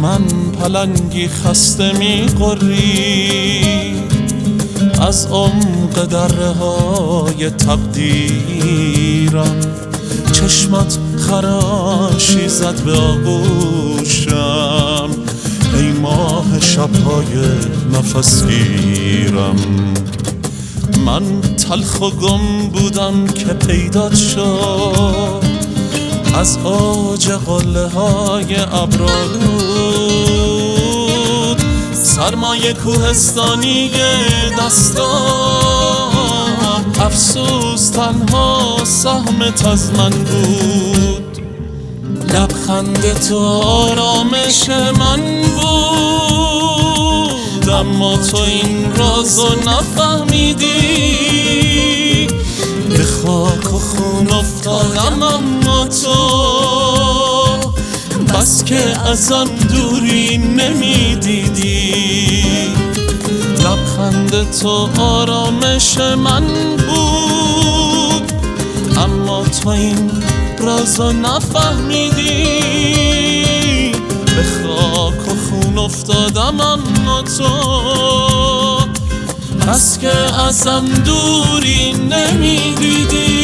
من پلنگی خسته می‌غری از عمق دره‌های تقدیرم. چشمت خراشی زد به آغوشم ای ماه شب‌های نفسگیرم. من تلخ و گم بودم که پیدات شد از اوج قله‌های ابرآلود. سرمای کوهستانی دستام افسوس تنها سهمت از من بود. لبخند تو آرامش من بود اما تو این رازو نفهمیدی. به خاک و خون افتادم اما تو بس که ازم دوری نمیدیدی. لبخند تو آرامش من بود اما تو این رازو نفهمیدی. به خاک و خون افتادم اما تو بس که ازم دوری نمیدیدی.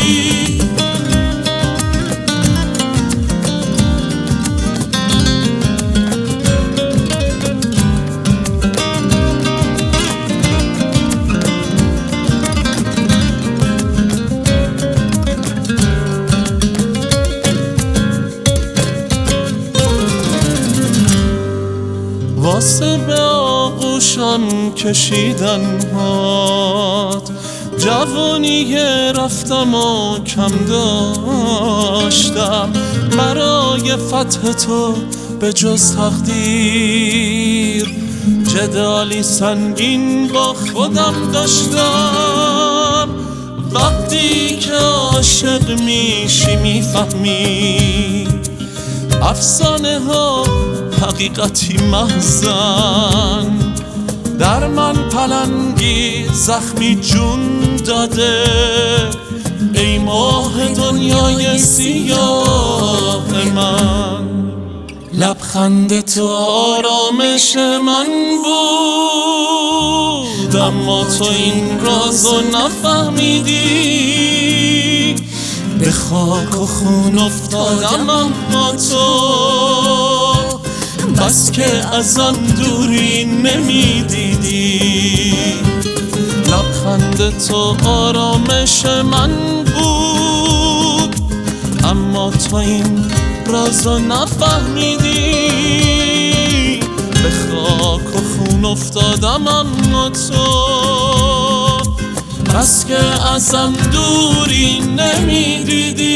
واسه به آغوشم کشیدن هات جوانی رفتم و کم داشتم. برای فتح تو به جز تقدیر جدالی سنگین با خودم داشتم. وقتی که عاشق میشی میفهمی افسانه ها حقیقتی محزن. در من پلنگی زخمی جون داده ای ماه دنیای سیاه من. لبخند تو آرامش من بود اما تو این رازو نفهمیدی. به خاک و خون افتادم اما تو بس که ازم دوری نمیدیدی. لبخند تو آرامش من بود اما تو این رازو نفهمیدی. به خاک و خون افتادم اما تو بس که ازم دوری نمیدیدی.